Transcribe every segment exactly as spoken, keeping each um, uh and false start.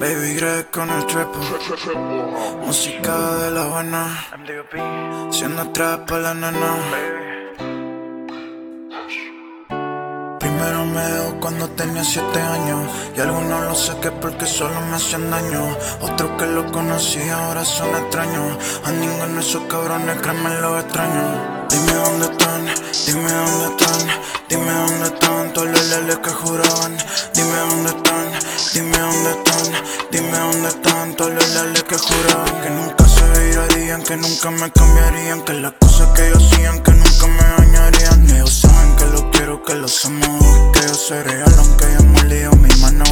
Baby Greg con el trepo, música de La Habana, siendo trap pa' la nena. Primero me dejó cuando tenía siete años, y algunos lo saqué porque solo me hacían daño. Otros que lo conocí ahora son extraños. A ninguno de esos cabrones créeme lo extraño. Dime dónde están, dime dónde están, dime dónde están todos los leles que juraban. Dime dónde están, dime dónde están, dime dónde están todos los leles que juraban. Que nunca se virarían, que nunca me cambiarían, que las cosas que ellos hacían, que nunca me dañarían. Ellos saben que lo quiero, que lo amo, que yo soy real aunque haya molido mi mano.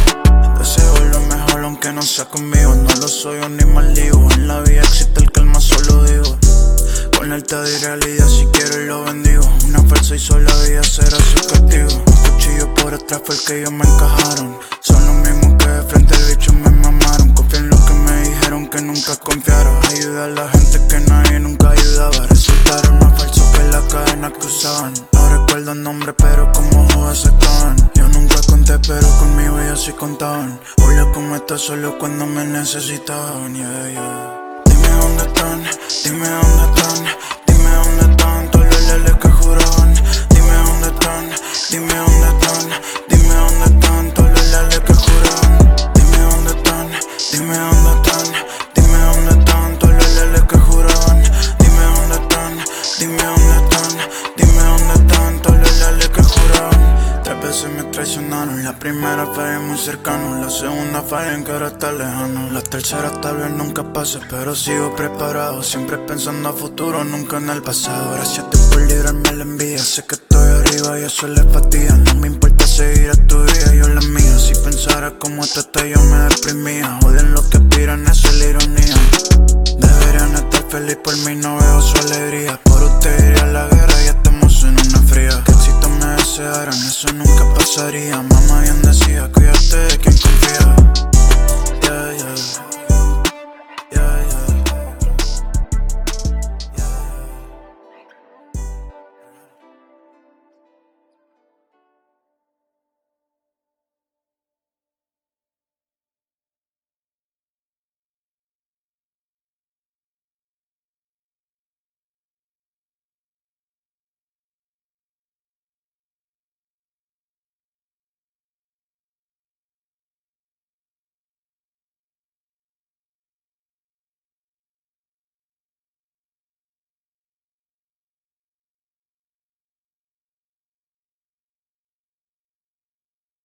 Deseo lo mejor aunque no sea conmigo, no lo soy un ni maldigo. En la vida existe el calma, solo digo. Con alta de realidad si quiero y lo bendigo. Una falsa y sola vida será su castigo. Un cuchillo por atrás fue el que ellos me encajaron. Son los mismos que de frente el bicho me mamaron. Confía en lo que me dijeron que nunca confiaron. Ayuda a la gente que nadie nunca ayudaba. Resultaron más falsos que la cadena que usaban. No recuerdo el nombre pero como jugas estaban. Yo nunca conté pero conmigo ellos sí contaban. Obvio como está solo cuando me necesitaban. Yeah, yeah. Dime dónde están, dime dónde están, dime dónde están todos los leles que juraban. Dime dónde están, dime dónde están, dime dónde están todos los leles que juraban. Dime dónde están, dime dónde están, dime dónde están todos los leles que juraban. Dime dónde están, dime dónde están, dime dónde están todos los leles que juraban. Tres veces me traicionaron, la primera fue muy cercano, la segunda fue en que ahora está lejano, la tercera tal vez nunca pase, pero sigo preparado, siempre pensando a futuro, nunca en el pasado. Gracias a ti por librarme la envidia, sé que estoy arriba y eso les fatiga. No me importa seguir a tu vida, yo la mía. Si pensara como tú estás yo me deprimía. Joden los que aspiran, esa es la ironía. Deberían estar feliz por mí, no veo su alegría. Por usted iría a la guerra y estamos en una fría. Que éxito me desearan, eso nunca pasaría. Mamá bien decía que